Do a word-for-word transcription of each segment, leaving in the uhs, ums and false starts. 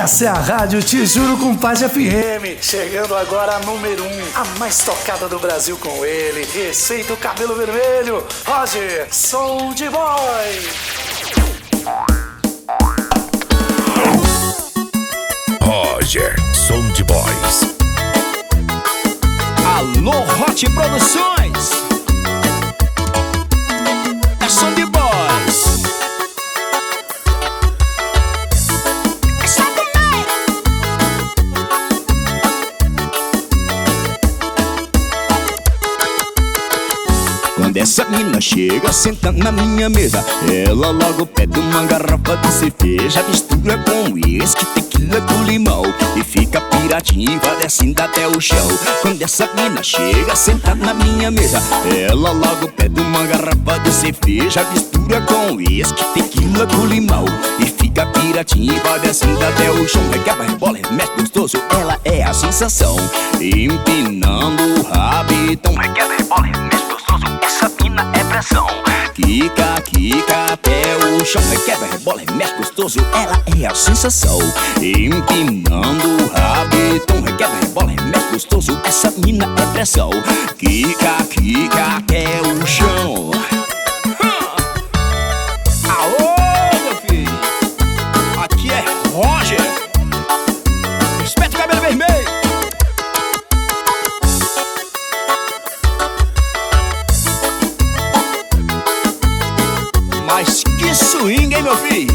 Essa é a Rádio Te Juro com Paz F M, chegando agora a número um, a mais tocada do Brasil com ele, Respeita o Cabelo Vermelho, Roger, Som de Boy. Roger, Som de Boys. Alô, Hot Produções. É Som de Boys. Quando essa mina chega, senta na minha mesa, ela logo pede uma garrafa de cerveja, mistura com uísque, tequila com limão e fica piratinha e vai descendo até o chão. Quando essa mina chega, senta na minha mesa, ela logo pede uma garrafa de cerveja, mistura com uísque, tequila com limão e fica piratinha e vai descendo até o chão. Requebra, rebola, mexe gostoso, ela é a sensação, empinando o rabitão. Requebra, rebola, mexe gostoso, essa mina é pressão. Quica, quica até o chão. Requebra, rebola, mexe gostoso, ela é a sensação, empinando o rabitão. Requebra, rebola, mexe gostoso, essa mina é pressão. Quica, quica até o chão. Aô, meu filho, aqui é Roger. Respeita o cabelo vermelho. Mas que swing, hein, meu filho?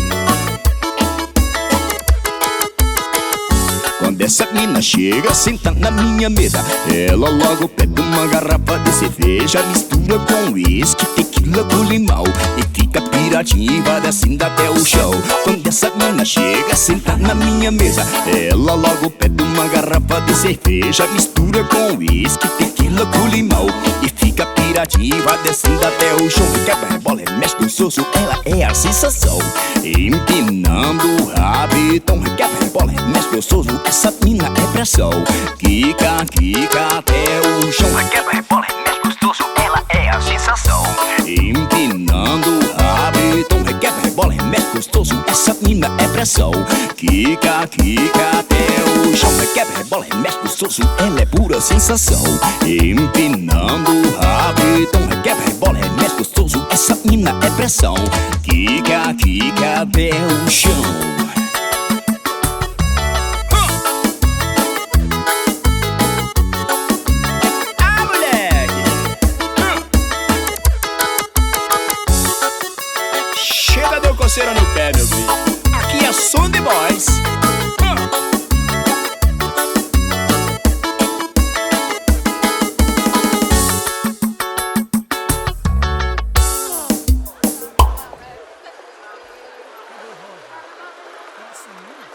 Quando essa mina chega, senta na minha mesa, ela logo pede uma garrafa de cerveja, mistura com uísque, tequila com limão e fica piratinha e vai descendo até o chão. Quando essa mina chega, senta na minha mesa, ela logo pede uma garrafa de cerveja, mistura com uísque, tequila com limão e fica piratinha e vai descendo até o chão. Quebra, rebola, mexe gostoso, ela é a sensação, empinando o rabitão. Quebra, rebola, mexe gostoso, essa mina é pressão. Quica, quica até o chão. Quebra, rebola, mexe gostoso, ela é a sensação, empinando o rabitão. Quebra, rebola, mexe gostoso, essa mina é pressão. Quica, quica até o chão. Quebra, rebola, mexe gostoso, ela é pura sensação, empinando o rabitão. Quebra, rebola, mexe gostoso, essa mina é pressão. Quica, quica até o chão. Chega, deu coceira no pé, meu filho. Aqui é Som de Boys. Sim.